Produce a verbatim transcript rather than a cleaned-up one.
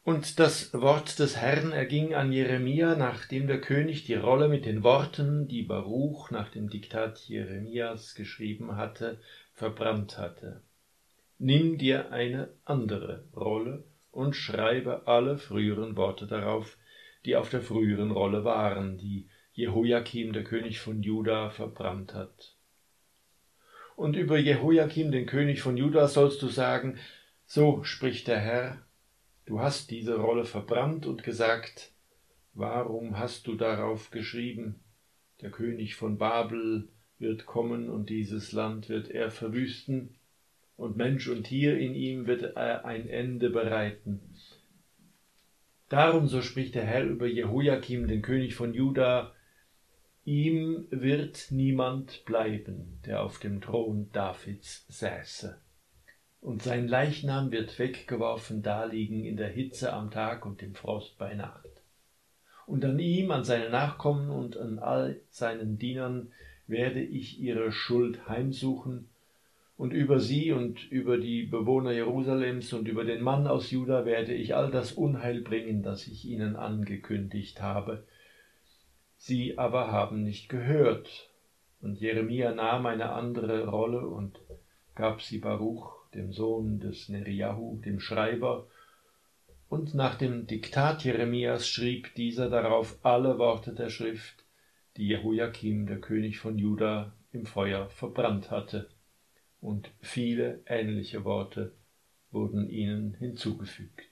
Und das Wort des Herrn erging an Jeremia, nachdem der König die Rolle mit den Worten, die Baruch nach dem Diktat Jeremias geschrieben hatte, verbrannt hatte. Nimm dir eine andere Rolle und schreibe alle früheren Worte darauf, die auf der früheren Rolle waren, die Jehoiakim, der König von Juda, verbrannt hat. Und über Jehoiakim, den König von Juda, sollst du sagen: So spricht der Herr, du hast diese Rolle verbrannt und gesagt: Warum hast du darauf geschrieben, der König von Babel wird kommen und dieses Land wird er verwüsten, und Mensch und Tier in ihm wird er ein Ende bereiten. Darum, so spricht der Herr über Jehoiakim, den König von Juda: Ihm wird niemand bleiben, der auf dem Thron Davids säße. Und sein Leichnam wird weggeworfen daliegen in der Hitze am Tag und im Frost bei Nacht. Und an ihm, an seinen Nachkommen und an all seinen Dienern werde ich ihre Schuld heimsuchen, und über sie und über die Bewohner Jerusalems und über den Mann aus Juda werde ich all das Unheil bringen, das ich ihnen angekündigt habe. Sie aber haben nicht gehört. Und Jeremia nahm eine andere Rolle und gab sie Baruch, dem Sohn des Neriahu, dem Schreiber, und nach dem Diktat Jeremias schrieb dieser darauf alle Worte der Schrift, die Jehoiakim, der König von Juda, im Feuer verbrannt hatte, und viele ähnliche Worte wurden ihnen hinzugefügt.